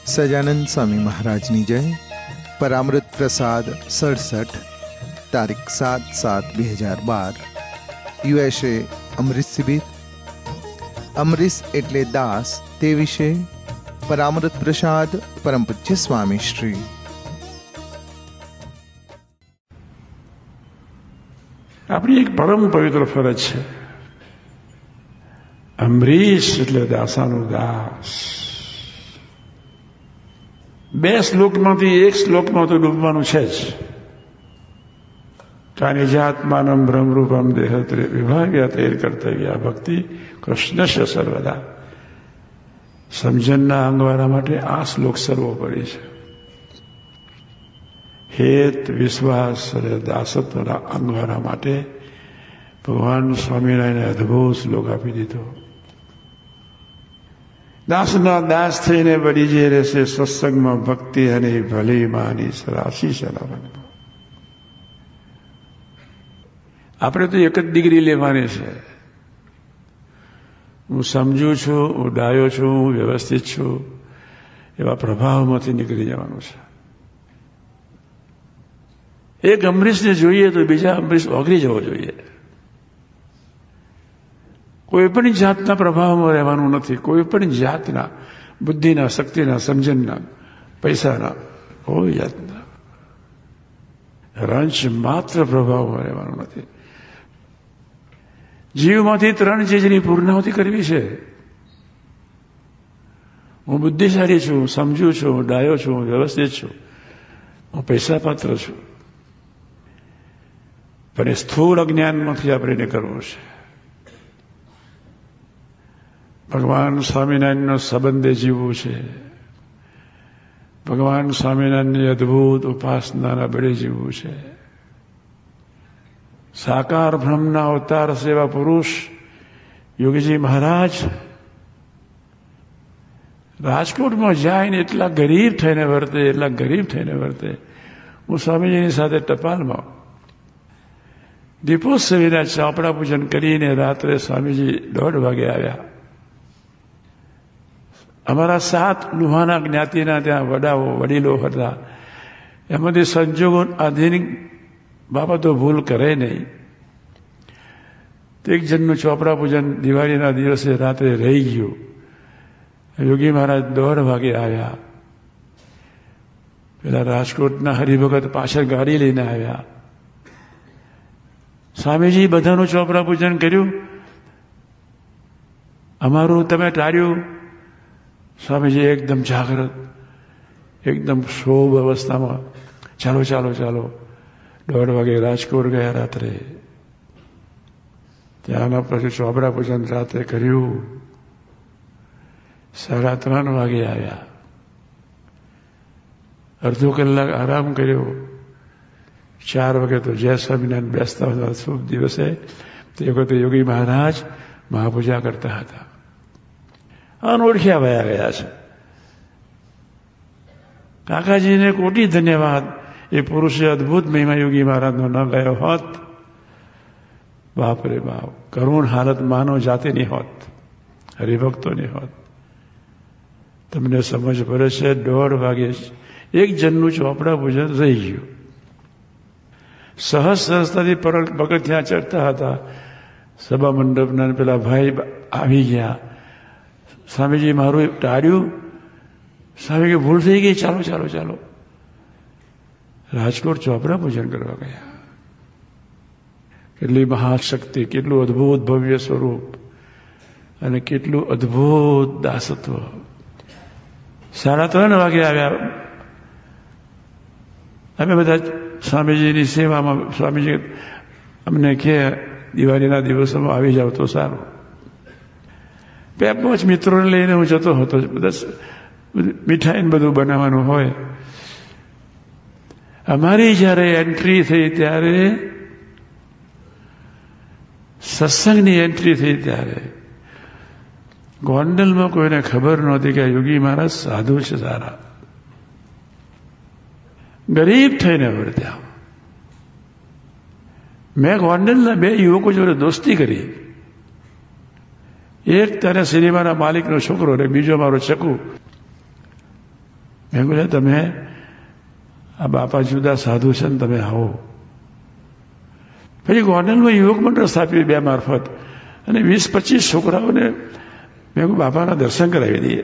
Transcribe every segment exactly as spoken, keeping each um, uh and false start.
સજાનંદ સ્વામી મહારાજની જય. પરામૃત પ્રસાદ સડસઠ, તારીખ સાત સાત બે હજાર બાર, યુએસએ અમરીશ શિબિર. અમરીશ એટલે દાસ, તે વિશે પરામૃત પ્રસાદ પરમ પૂજ્ય સ્વામી શ્રી. આપણી એક પરમ પવિત્ર ફરજ છે. અમરીશ એટલે દાસાનો દાસ. બે શ્લોકમાંથી એક શ્લોકમાં તો ડૂબવાનું છે જ. કાનિજાત્માનમ બ્રહ્મરૂપમ દેહત્રે વિભાવ્યા તેર કર્તવ્યા ભક્તિ કૃષ્ણસ્ય સર્વદા. સમજણના અંગવાળા માટે આ શ્લોક સર્વોપરી છે. હેત વિશ્વાસ અને દાસત્વના અંગવાળા માટે ભગવાન સ્વામિનારાયણે અદભુત શ્લોક આપી દીધો. દાસના દાસ થઈને બની જે રહેશે સત્સંગમાં ભક્તિ અને ભલી માની રાશિ ચલાવવાની. આપણે તો એક જ ડિગ્રી લેવાની છે. હું સમજુ છું, હું ડાયો છું, હું વ્યવસ્થિત છું, એવા પ્રભાવમાંથી નીકળી જવાનું છે. એક અમરીશને જોઈએ તો બીજા અમરીશ ઓગળી જવો જોઈએ. કોઈ પણ જાતના પ્રભાવમાં રહેવાનું નથી. કોઈ પણ જાતના બુદ્ધિના, શક્તિના, સમજણના, પૈસાના, કોઈ જાતના રંશ માત્ર પ્રભાવમાં રહેવાનું નથી. જીવમાંથી ત્રણ ચીજની પૂર્ણાહુતિ કરવી છે. હું બુદ્ધિશાળી છું, સમજુ છું, હું ડાયો છું, હું વ્યવસ્થિત છું, હું પૈસા પાત્ર છું. પણ એ સ્થૂળ અજ્ઞાનમાંથી આપણે કરવું છે. ભગવાન સ્વામિનારાયણનો સંબંધે જીવવું છે. ભગવાન સ્વામિનારાયણની અદભુત ઉપાસનાના બળે જીવવું છે. સાકાર બ્રહ્મના અવતાર સેવા પુરુષ યોગીજી મહારાજ રાજકોટમાં જાય ને એટલા ગરીબ થઈને વર્તે, એટલા ગરીબ થઈને વર્તે. હું સ્વામીજીની સાથે ટપાલમાં દીપોત્સવીના ચાપડા પૂજન કરીને રાત્રે સ્વામીજી દોઢ વાગે આવ્યા. અમારા સાત લુહાના જ્ઞાતિના ત્યાં વડાઓ વડીલો હતા. એમાંથી સંજોગો આધુનિક બાબતો ભૂલ કરે નહીં. એક જણનું ચોપડા પૂજન દિવાળીના દિવસે રાત્રે રહી ગયું. યોગી મહારાજ દોઢ વાગે આવ્યા. પેલા રાજકોટના હરિભગત પાછળ ગાડી લઈને આવ્યા. સ્વામીજી બધાનું ચોપડા પૂજન કર્યું, અમારું તમે ટાળ્યું. સ્વામીજી એકદમ જાગૃત, એકદમ શોભ અવસ્થામાં ચાલો ચાલો ચાલો દોઢ વાગે રાજકોટ ગયા રાત્રે. ત્યાંના પછી ચોપડા પૂજન રાત્રે કર્યું. સાડા ત્રણ વાગે આવ્યા. અડધો કલાક આરામ કર્યો. ચાર વાગે તો જય સ્વામિનારાયણ બેસતા હતા. શુભ દિવસે તે વખતે યોગી મહારાજ મહાપૂજા કરતા હતા. અનોળખ્યા વયા ગયા છે. કાકાજીને કોટી ધન્યવાદ. એ પુરુષે અદભુત મહિમા યોગી મહારાજનો ન ગયો હોત, બાપરે બાપ, કરુણ હાલત માનવ જાતિની હોત, હરિભક્તોની હોત. તમને સમજ પડે છે. દોઢ વાગે એક જણનું ચોપડા પૂજન રહી ગયું. સહજ સરસતાથી પગથિયાં ચડતા હતા. સભા મંડપના પેલા ભાઈ આવી ગયા. સ્વામીજી મારું ટાળ્યું. સ્વામી ભૂલ થઈ ગઈ, ચાલો ચાલો ચાલો. રાજકોટ ચોપડા પૂજન કરવા ગયા. કેટલી મહાશક્તિ, કેટલું અદભુત ભવ્ય સ્વરૂપ અને કેટલું અદભુત દાસત્વ. સાડા ત્રણ વાગે આવ્યા. અમે બધા સ્વામીજીની સેવામાં, સ્વામીજી અમને કે દિવાળીના દિવસોમાં આવી જાવ તો સારું. બે પાંચ મિત્રોને લઈને હું જતો હતો. બધા મીઠાઈને બધું બનાવવાનું હોય. અમારી જયારે એન્ટ્રી થઈ ત્યારે, સત્સંગની એન્ટ્રી થઈ ત્યારે ગોંડલમાં કોઈને ખબર નહોતી કે યોગી મહારાજ સાધુ છે સારા. ગરીબ થઈને વર્ત્યા. મેં ગોંડલના બે યુવકો જોડે દોસ્તી કરી. એક ત્યારે સિનેમાના માલિકનો છોકરો અને બીજો મારો ચકુ. મેં કહ્યું તમે આ બાપા જુદા સાધુ છે ને તમે આવો. પછી ગોંડલમાં યુવક મંડળ સ્થાપ્યું બે મારફત, અને વીસ પચીસ છોકરાઓને મેં કહ્યું બાપાના દર્શન કરાવી દઈએ.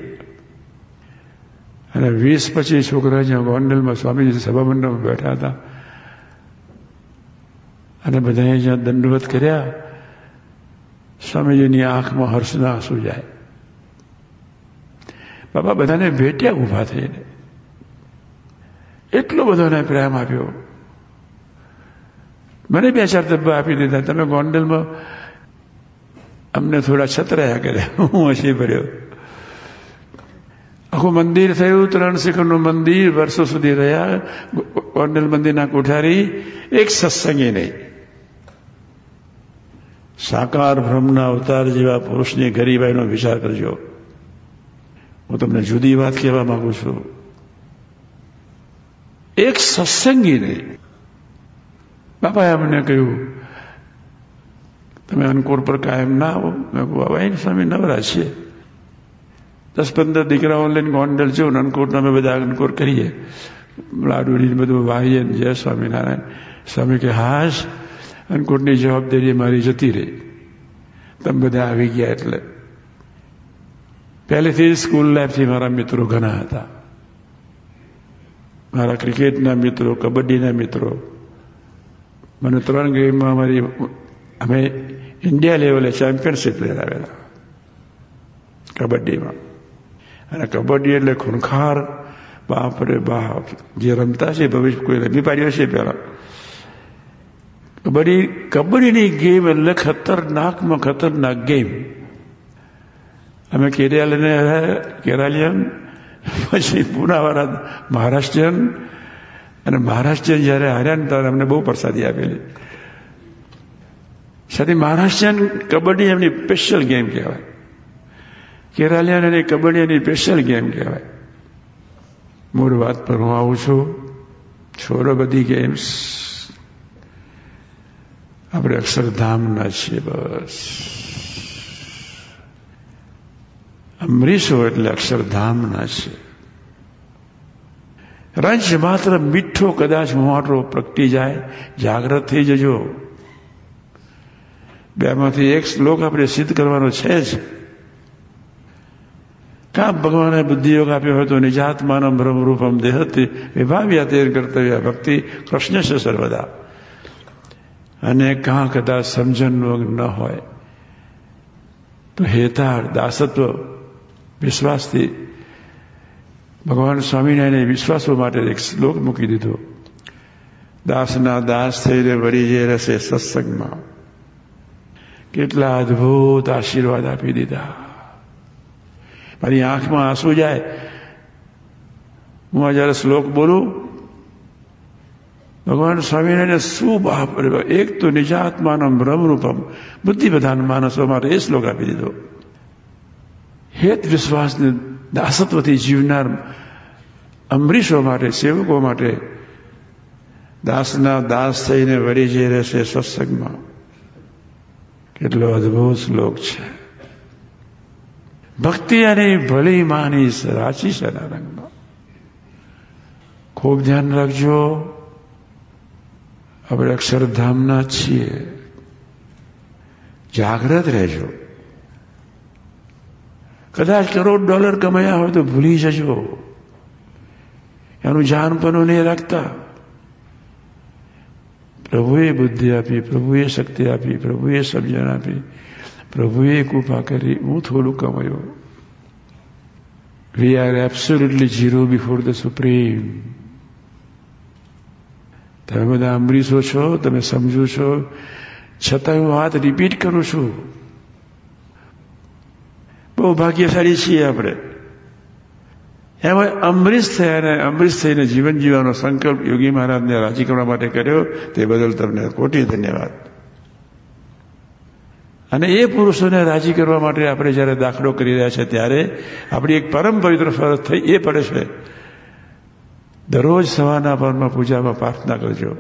અને વીસ પચીસ છોકરા જ્યાં ગોંડલમાં સ્વામીજી સભા મંડળમાં બેઠા હતા, અને બધાએ જ્યાં દંડવત કર્યા, સ્વામીજીની આંખમાં હર્ષના આંસુ જાય. બાપા બધાને ભેટ્યા ઊભા થઈને, એટલો બધાને પ્રેમ આપ્યો. મને બે ચાર ડબ્બા આપી દીધા, તમે ગોંડલમાં અમને થોડા છતરાયા કર્યા, હું હસી પડ્યો. આખું મંદિર થયું, ત્રણ શિખરનું મંદિર, વર્ષો સુધી રહ્યા ગોંડલ મંદિરના કોઠારી, એક સત્સંગી નહીં. સાકાર બ્રહ્મના અવતાર જેવા પુરુષની ગરીબાઈનો વિચાર કરજો. હું તમને જુદી વાત કહેવા માંગુ છું. એક સત્સંગી નહીં. બાપાએ અમને કહ્યું તમે અનકોર પર કાયમ ના આવો. મેં કહું બાબા સ્વામી નવરા છીએ, દસ પંદર દીકરાઓ લઈને ગોંડલ છું, અનકોટ અમે બધા અનકોર કરીએ, લાડુડી બધું વાહીએ. જય સ્વામિનારાયણ. સ્વામી કે હાશ, અનકોટની જવાબદારી મારી જતી રહી, તમે બધા આવી ગયા. એટલે પહેલેથી સ્કૂલ લાઈફથી મારા મિત્રો ઘણા હતા, મારા ક્રિકેટના મિત્રો, કબડ્ડીના મિત્રો. મને ત્રણ ગેમમાં અમારી અમે ઇન્ડિયા લેવલે ચેમ્પિયનશિપ લેવડાવેલા કબડ્ડીમાં. અને કબડ્ડી એટલે ખૂંખાર, બાપરે બાપ, જે રમતા છે ભવિષ્ય કોઈ રમી પાડ્યો છે પહેલા. કબડ્ડી કબડ્ડીની ગેમ એટલે ખતરનાકમાં ખતરનાક ગેમ. અમે કેરાલિયન કેરાલિયન પછી પૂનાવાળા મહારાષ્ટ્રીયન, અને મહારાષ્ટ્રીયન જયારે હાર્યા ને ત્યારે અમને બહુ પ્રસાદી આપેલી. સાથે મહારાષ્ટ્રીયન કબડ્ડી એમની સ્પેશિયલ ગેમ કહેવાય, કેરાલિયન અને કબડ્ડી એની સ્પેશિયલ ગેમ કહેવાય. મૂળ વાત પર હું આવું છું. છોડો બધી ગેમ્સ, આપણે અક્ષરધામના છીએ. બસ અમરીશો એટલે અક્ષરધામના છે. રંજ માત્ર મીઠો કદાચ મોટો પ્રગટી જાય, જાગ્રત થઈ જજો. બેમાંથી એક શ્લોક આપણે સિદ્ધ કરવાનો છે જ. કાં ભગવાને બુદ્ધિયોગ આપ્યો હોય તો નિજાત્માનમ બ્રહ્મરૂપમ દેહથી વિભાવ્યા તેર કર્તવ્ય ભક્તિ કૃષ્ણ છે સર્વદા. અને કાં કદાચ સમજણ ન હોય તો હેતાળ દાસત્વ વિશ્વાસથી ભગવાન સ્વામિનારાયણે વિશ્વાસો માટે એક શ્લોક મૂકી દીધો. દાસના દાસ થઈને વળી જે રહેશે સત્સંગમાં. કેટલા અદભુત આશીર્વાદ આપી દીધા. મારી આંખમાં આંસુ જાય હું આ જયારે શ્લોક બોલું. ભગવાન સ્વામિનારાયણે શું બાપ, એક તો નિજાત્માનમ બ્રહ્મરૂપમ, બુદ્ધિ પ્રધાન માણસો માટે એ શ્લોક આપી દીધો. હેત વિશ્વાસને દાસત્વથી જીવનાર અમરીશો માટે, સેવકો માટે, દાસના દાસ થઈને વળી જે રહેશે સત્સંગમાં. કેટલો અદભુત શ્લોક છે. ભક્તિ અને ભલી માની રાચી છે રંગમાં. ખૂબ ધ્યાન રાખજો, આપણે અક્ષરધામના છીએ. જાગ્રત રહેજો. કદાચ કરોડ ડોલર કમાયા હોય તો ભૂલી જજો, એનું જાનપણું નહીં રાખતા. પ્રભુએ બુદ્ધિ આપી, પ્રભુએ શક્તિ આપી, પ્રભુએ સમજણ આપી, પ્રભુએ કૃપા કરી, હું થોડું કમાયો. We are absolutely zero before the supreme. તમે બધા અમરીશો છો, તમે સમજો છો, છતાં હું વાત રિપીટ કરું છું. બહુ ભાગ્યશાળી છીએ આપણે. એમાં અમરીશ થયા અને અમરીશ થઈને જીવન જીવવાનો સંકલ્પ યોગી મહારાજને રાજી કરવા માટે કર્યો, તે બદલ તમને કોટી ધન્યવાદ. અને એ પુરુષોને રાજી કરવા માટે આપણે જયારે દાખલો કરી રહ્યા છે ત્યારે આપણી એક પરમ પવિત્ર ફરજ થઈ એ પડે છે. દરરોજ સવારના પરમાં પૂજામાં પ્રાર્થના કરજો.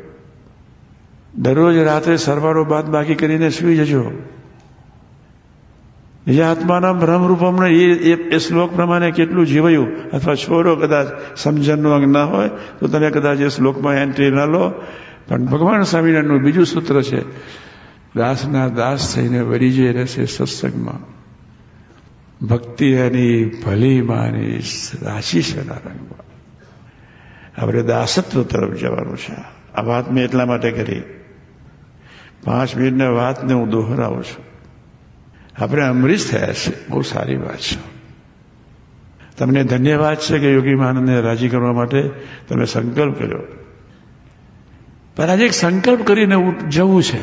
દરરોજ રાત્રે સરવાળો બાદ બાકી કરીને સૂઈ જજો. એ આત્માના બ્રહ્મરૂપમ એ શ્લોક પ્રમાણે કેટલું જીવાયું, અથવા છોડો કદાચ સમજણનો અંગ ના હોય તો તમે કદાચ એ શ્લોકમાં એન્ટ્રી ના લો. પણ ભગવાન સ્વામિનારાયણનું બીજું સૂત્ર છે, દાસના દાસ થઈને વળી જે રહેશે સત્સંગમાં, ભક્તિ એની ભલી માની રાશિ સેના રંગમાં. આપણે દાસત્વ તરફ જવાનું છે. આ વાત મેં એટલા માટે કરી, પાંચ મિનિટની વાતને હું દોહરાવું છું. આપણે અમરીશ થયા છે, બહુ સારી વાત છે. તમને ધન્યવાદ છે કે યોગી મહારાજને રાજી કરવા માટે તમે સંકલ્પ કર્યો. પણ આજે એક સંકલ્પ કરીને જવું છે.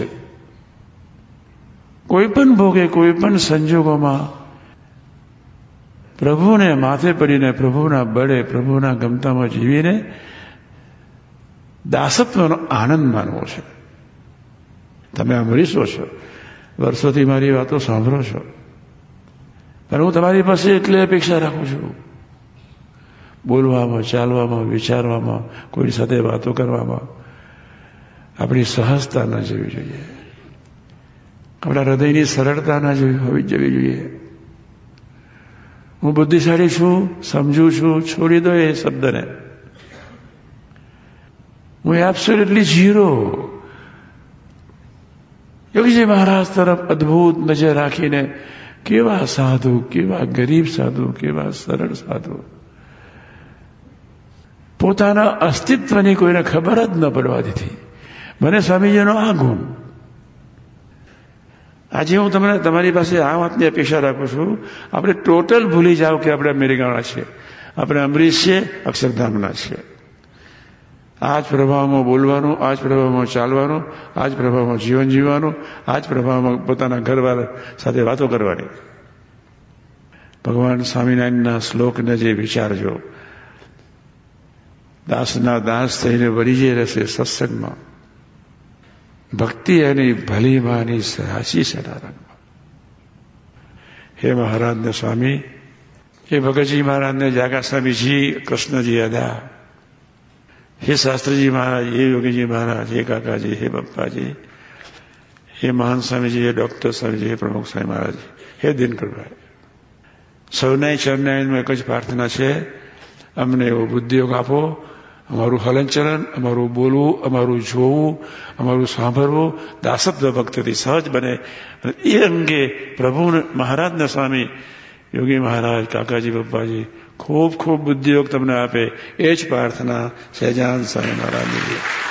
કોઈ પણ ભોગે, કોઈ પણ સંજોગોમાં પ્રભુને માથે પડીને, પ્રભુના બળે, પ્રભુના ગમતામાં જીવીને દાસત્વનો આનંદ માનવો છે. તમે અમરીશો છો, વર્ષોથી મારી વાતો સાંભળો છો, પણ હું તમારી પાસે એટલી અપેક્ષા રાખું છું, બોલવામાં, ચાલવામાં, વિચારવામાં, કોઈ સાથે વાતો કરવામાં આપણી સહજતા ન જવી જોઈએ, આપણા હૃદયની સરળતા ન હોવી જવી જોઈએ. હું બુદ્ધિશાળી છું, સમજુ છું, છોડી દો એ શબ્દને. હું એબ્સોલ્યુટલી ઝીરો. યોગીજી મહારાજ તરફ અદભુત નજર રાખીને, કેવા સાધુ, કેવા ગરીબ સાધુ, કેવા સરળ સાધુ, પોતાના અસ્તિત્વની કોઈને ખબર જ ન પડવા દીધી. મને સ્વામીજીનો આ ગુણ. આજે હું તમને તમારી પાસે આ વાતની અપેક્ષા રાખું છું, આપણે ટોટલ ભૂલી જાઓ કે આપણે અમેરિકાના છીએ, આપણે અમરીશ છીએ, અક્ષરધામના છીએ. આ જ પ્રભાવમાં બોલવાનું, આ જ પ્રભાવમાં ચાલવાનું, આ જ પ્રભાવમાં જીવન જીવવાનું, આ જ પ્રભાવમાં પોતાના ઘરવાળા સાથે વાતો કરવાની. ભગવાન સ્વામિનારાયણના શ્લોકને જે વિચારજો, દાસના દાસ થઈને વળી જે રહેશે સત્સંગમાં, ભક્તિ એની ભલી માની રાશિ સેના રંગમાં. હે મહારાજને સ્વામી, હે ભગતજી મહારાજને જાગા સ્વામીજી, કૃષ્ણજી અદા, હે શાસ્ત્રીજી મહારાજ, હે યોગીજી મહારાજ, હે કાકાજી, હે પપ્પાજી, હે મહાન સ્વામીજી, હે ડોક્ટર સ્વામીજી, હે પ્રમુખ સ્વામી મહારાજ, હે દિનકરભાઈ, સૌના ચરણાયનમાં એક જ પ્રાર્થના છે, અમને એવો બુદ્ધિયોગ આપો, અમારું હલનચલન, અમારું બોલવું, અમારું જોવું, અમારું સાંભળવું દાસત્વ ભક્તિથી સહજ બને. અને એ અંગે પ્રભુ મહારાજના સ્વામી યોગી મહારાજ, કાકાજી, પપ્પાજી ખૂબ ખૂબ બુદ્ધિયોગ તમને આપે, એ જ પ્રાર્થના સહેજાન સ્વામી મહારાજની.